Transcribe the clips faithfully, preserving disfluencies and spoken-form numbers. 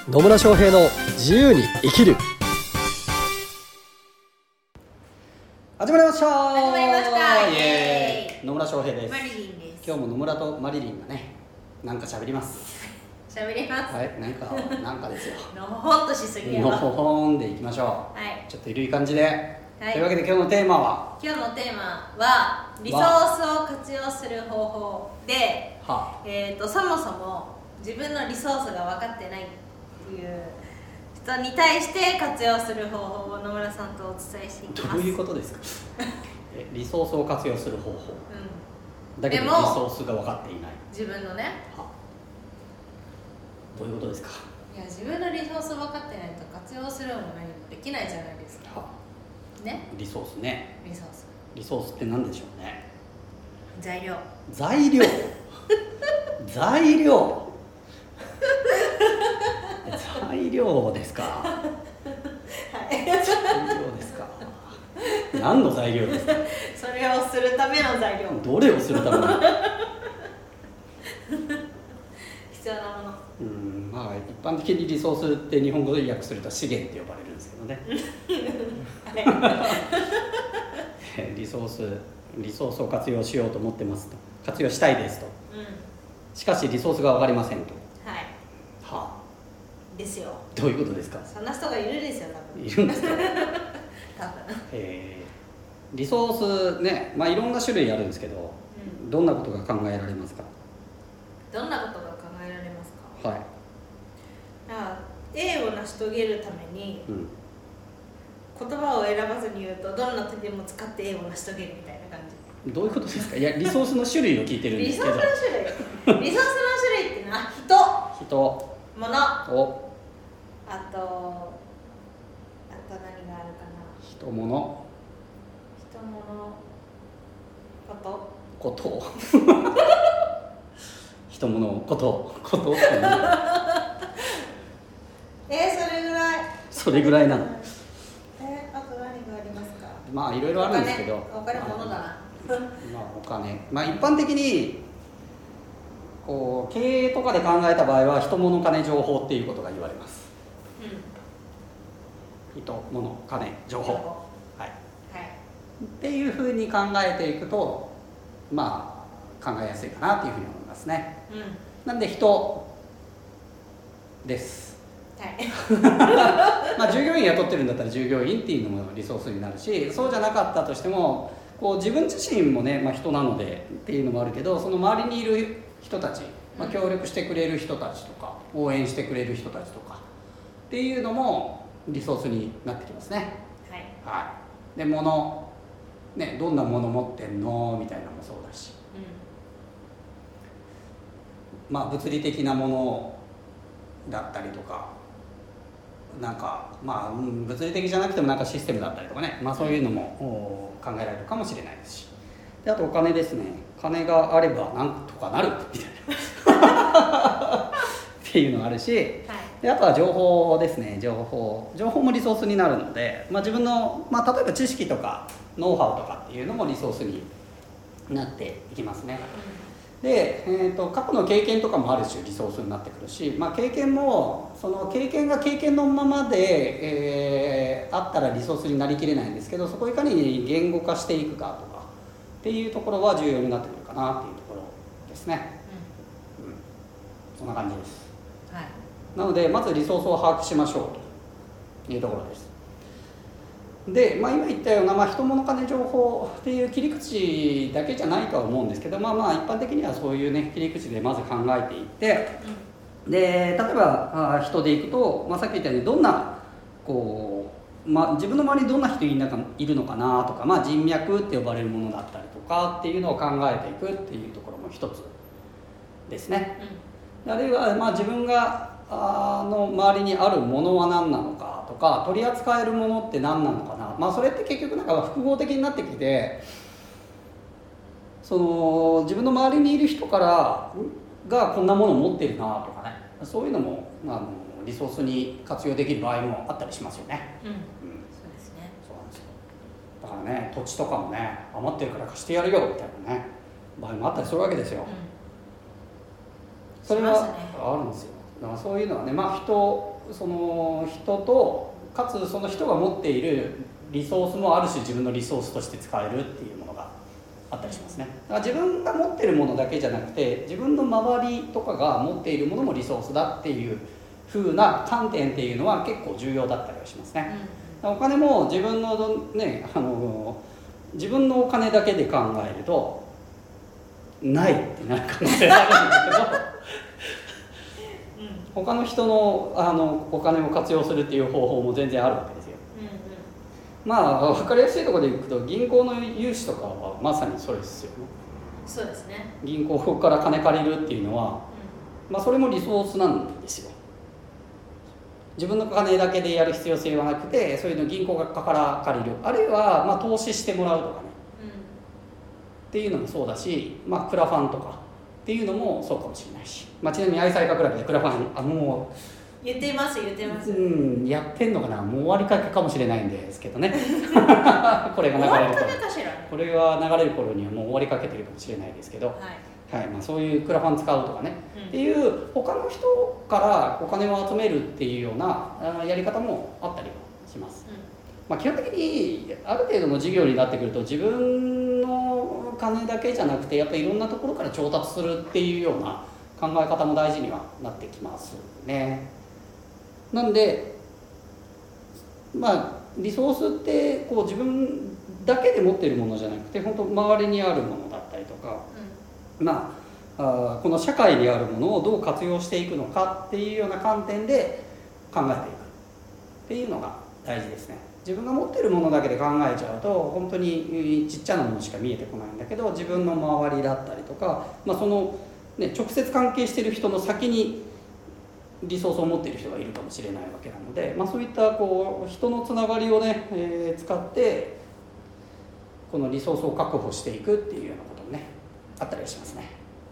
野村翔平の自由に生きる。始まりました始まりましたイエーイ。野村翔平です。 マリリンです。 今日も野村とマリリンがね、なんか喋ります。 喋ります。 はい、なんかなんかですよ。 のほほんとしすぎやのわ。 ほほんでいきましょう。 はい。 ちょっと緩い感じで。 はい、 というわけで今日のテーマは、 今日のテーマはリソースを活用する方法で、 はえーとそもそも自分のリソースが分かってないっていう人に対して活用する方法を野村さんとお伝えしていきます。 どういうことですか？えリソースを活用する方法。 うん、 だけどリでもソースが分かっていない。 自分のね。 はどういうことですか？ いや、自分のリソースを分かってないと活用するのも何もできないじゃないですか。 はね。 リソースね。 リソース。 リソースって何でしょうね。 材料。 材料材料材料ですか。 はい材料ですか。何の材料ですか。 それをするための材料。 どれをするための必要なもの。 うん、まあ一般的にリソースって日本語で訳すると資源って呼ばれるんですけどねリソースリソースを活用しようと思ってますと、活用したいですと、 うん、 しかしリソースが分かりませんと。 はい。 はあ、 ですよ。 どういうことですか。 そんな人がいるですよ、多分。 いるんですか多分。 えー、リソースね、まあいろんな種類あるんですけど、うん、どんなことが考えられますか。 どんなことが考えられますか。 はい。 ああ、A を成し遂げるために、うん、言葉を選ばずに言うとどんな手でも使って A を成し遂げるみたいな感じ。 どういうことですか。いや、リソースの種類を聞いてるんですけど。 リソースの種類リソースの種類っていうのは人人物おあとあと何があるかな。 人物人物ことこと人物ことことえー、それぐらいそれぐらいなの。 えー、あと何がありますか。 まあいろいろあるんですけど、 お金、お金物だなまあお金、まあ一般的にこう経営とかで考えた場合は人物金情報っていうことが言われます、うん、人物金情報、はい、はい、っていうふうに考えていくとまあ考えやすいかなというふうに思いますね、うん、なんで人です、はい、まあ従業員雇ってるんだったら従業員っていうのもリソースになるし、そうじゃなかったとしてもこう自分自身もね、まあ、人なのでっていうのもあるけど、その周りにいる人たち、まあ、協力してくれる人たちとか応援してくれる人たちとかっていうのもリソースになってきますね。はい、はい、で物、ね、どんなもの持ってんのみたいなのもそうだし、うん、まあ物理的なものだったりとか、なんかまあ物理的じゃなくてもなんかシステムだったりとかね、まあそういうのも考えられるかもしれないですし、であとお金ですね。金があればなんとかなるみたいなっていうのがあるし、はい、であとは情報ですね。情報情報もリソースになるので、まあ、自分の、まあ、例えば知識とかノウハウとかっていうのもリソースになっていきますね、うん、で、えーと、過去の経験とかもある種リソースになってくるし、まあ、経験もその経験が経験のままで、えー、あったらリソースになりきれないんですけど、そこをいかに言語化していくかとかっていうところは重要になってくるかなっていうところですね、うんうん、そんな感じです、はい、なのでまずリソースを把握しましょうというところです。で、まあ、今言ったような、まあ、人物金情報っていう切り口だけじゃないとは思うんですけど、まあまあ一般的にはそういうね切り口でまず考えていって、うん、で例えば人でいくと、まあ、さっき言ったようにどんなこう、まあ、自分の周りにどんな人いるのかなとか、まあ、人脈って呼ばれるものだったりとかっていうのを考えていくっていうところも一つですね、うん、あるいはまあ自分があの周りにあるものは何なのかとか、取り扱えるものって何なのかな、まあ、それって結局なんか複合的になってきて、その自分の周りにいる人からがこんなものを持ってるなとかね、そういうのもあのリソースに活用できる場合もあったりしますよね、うんうん、そうですね。そうなんですよ。だからね、土地とかもね、余ってるから貸してやるよみたいなね場合もあったりするわけですよ、うん、それはあるんですよ。 だからそういうのはね、まあ、人その人とかつその人が持っているリソースもある種自分のリソースとして使えるっていうものがあったりしますね。だから自分が持っているものだけじゃなくて自分の周りとかが持っているものもリソースだっていう風な観点っていうのは結構重要だったりはしますね。うん、お金も自分のねあの自分のお金だけで考えるとないってなる可能性があるんだけど他の人の、あのお金を活用するっていう方法も全然あるわけですよ。うんうん、まあ分かりやすいところでいくと銀行の融資とかはまさにそれですよね。 そうですね。 銀行から金借りるっていうのは、うん、まあそれもリソースなんですよ。自分の金だけでやる必要性はなくて、そういうの銀行がから借りる、あるいはまあ投資してもらうとかね、うん、っていうのもそうだし、まあクラファンとかっていうのもそうかもしれないし、まあ、ちなみに愛妻家クラブでクラファンあもう言ってます言ってますうんやってんのかな、もう終わりかけかもしれないんですけどねこれが流れる頃これは流れる頃にはもう終わりかけてるかもしれないですけど、はいはい、まあ、そういうクラファン使うとかね、うん、っていう他の人からお金を集めるっていうようなやり方もあったりはします、うん、まあ、基本的にある程度の事業になってくると自分の金だけじゃなくてやっぱりいろんなところから調達するっていうような考え方も大事にはなってきますね。なんでまあリソースってこう自分だけで持っているものじゃなくて本当周りにあるものだったりとか、うん、まあ、あこの社会にあるものをどう活用していくのかっていうような観点で考えていくっていうのが大事ですね。自分が持っているものだけで考えちゃうと本当にちっちゃなものしか見えてこないんだけど、自分の周りだったりとか、まあ、その、ね、直接関係している人の先にリソースを持っている人がいるかもしれないわけなので、まあ、そういったこう人のつながりをね、えー、使ってこのリソースを確保していくっていうようなこともねあったりしますね。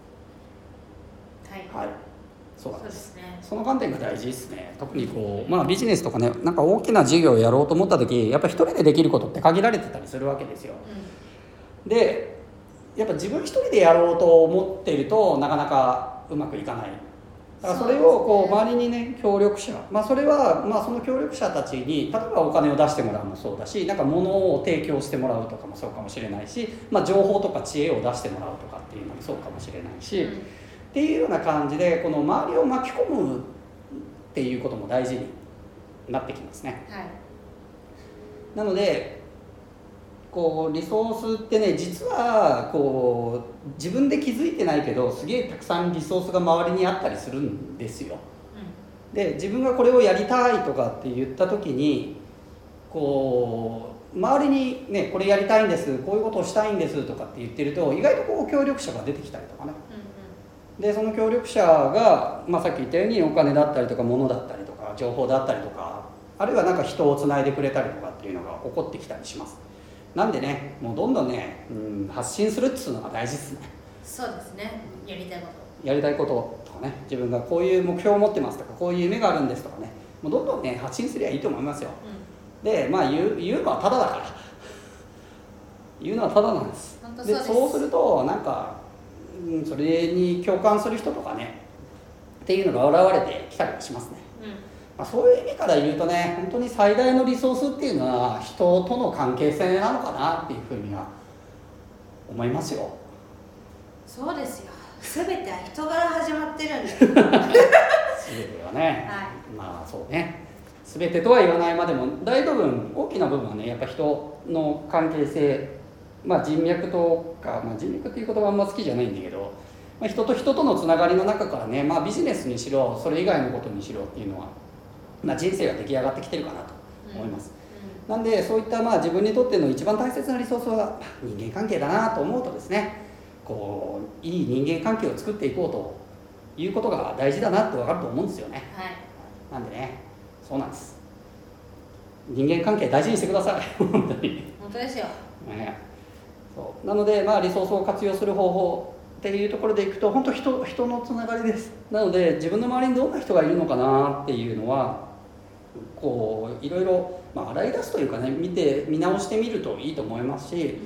はい、はい、そうなんです。そうですね。その観点が大事ですね。特にこう、まあ、ビジネスとかね、なんか大きな事業をやろうと思った時やっぱ一人でできることって限られてたりするわけですよ、うん、でやっぱ自分一人でやろうと思ってるとなかなかうまくいかない。だからそれをこう周りにね協力者、まあ、それはまあその協力者たちに例えばお金を出してもらうもそうだし、なんか物を提供してもらうとかもそうかもしれないし、まあ、情報とか知恵を出してもらうとかっていうのもそうかもしれないし、うん、っていうような感じでこの周りを巻き込むっていうことも大事になってきますね、はい、なのでこうリソースってね実はこう自分で気づいてないけどすげえたくさんリソースが周りにあったりするんですよ、うん、で自分がこれをやりたいとかって言った時にこう周りにねこれやりたいんですこういうことをしたいんですとかって言ってると意外とこう協力者が出てきたりとかね、うんうん、でその協力者が、まあ、さっき言ったようにお金だったりとか物だったりとか情報だったりとかあるいはなんか人をつないでくれたりとかっていうのが起こってきたりします。なんでね、もうどんどんね、うん、発信するっていうのが大事ですね。 そうですね。やりたいこと。 やりたいこととかね、自分がこういう目標を持ってますとか、こういう夢があるんですとかね、もうどんどんね発信すればいいと思いますよ。うん、で、まあ言う言うのはただだから、言うのはただなんです。 本当そうです。 で、そうするとなんか、うん、それに共感する人とかね、っていうのが現れてきたりはしますね。うんまあ、そういう意味から言うとね、本当に最大のリソースっていうのは人との関係性なのかなっていうふうには思いますよ。 そうですよ。全ては人から始まってるんで全てはね、はい、まあそうね、全てとは言わないまでも大部分大きな部分はねやっぱ人の関係性、まあ、人脈とか、まあ、人脈っていう言葉はあんま好きじゃないんだけど、まあ、人と人とのつながりの中からね、まあ、ビジネスにしろそれ以外のことにしろっていうのはまあ、人生が出来上がってきてるかなと思います、うんうん、なんでそういったまあ自分にとっての一番大切なリソースは人間関係だなと思うとですね、こういい人間関係を作っていこうということが大事だなって分かると思うんですよね、はい、なんでね、そうなんです、人間関係大事にしてください本当に本当ですよ、 ね、そうなので、まあ、リソースを活用する方法っていうところでいくと本当 人, 人のつながりです。なので自分の周りにどんな人がいるのかなっていうのはこういろいろ、まあ、洗い出すというかね見て見直してみるといいと思いますし、うん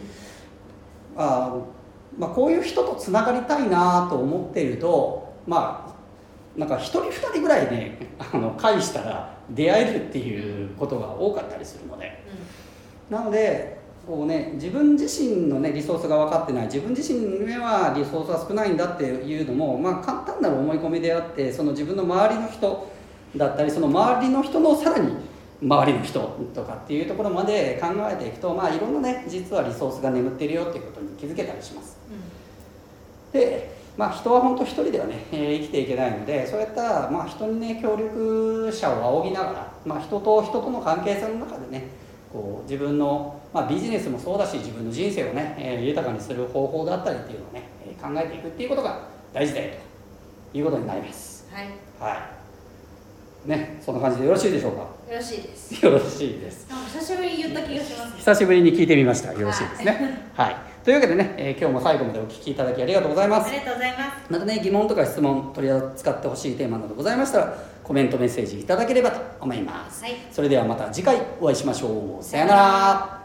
あまあ、こういう人とつながりたいなと思っていると、まあ、 なんか一人二人ぐらいねあの返したら出会えるっていうことが多かったりするので、うん、なのでこう、ね、自分自身の、ね、リソースが分かってない、自分自身にはリソースが少ないんだっていうのも、まあ、簡単なる思い込みであって、その自分の周りの人だったり、その周りの人のさらに周りの人とかっていうところまで考えていくと、まあ、いろんなね実はリソースが眠っているよっていうことに気づけたりします、うん、でまあ、人は本当一人ではね、えー、生きていけないので、そういった、まあ、人にね協力者を仰ぎながら、まあ、人と人との関係性の中でねこう自分の、まあ、ビジネスもそうだし自分の人生をね、えー、豊かにする方法だったりっていうのをね考えていくっていうことが大事だよということになります。 はい、 はいね、そんな感じでよろしいでしょうか。 よろしいです。 よろしいです。 なんか久しぶりに言った気がします、ね、 久しぶりに聞いてみました。よろしいですね。はい。というわけでね、えー、今日も最後までお聞きいただきありがとうございます。 ありがとうございます。 またね、疑問とか質問取り扱ってほしいテーマなどございましたら、コメントメッセージいただければと思います。はい、それではまた次回お会いしましょう。さよなら。